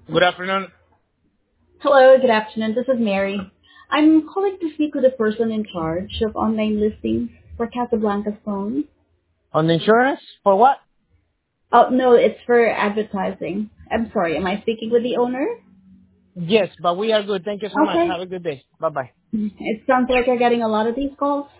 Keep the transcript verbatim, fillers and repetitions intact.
Good afternoon. Hello, good afternoon. This is Mary. I'm calling to speak with the person in charge of online listings for Casablanca phone. On the insurance? For what? Oh, no, it's for advertising. I'm sorry, am I speaking with the owner? Yes, but we are good. Thank you so much. Okay. Have a good day. Bye bye. It sounds like you're getting a lot of these calls.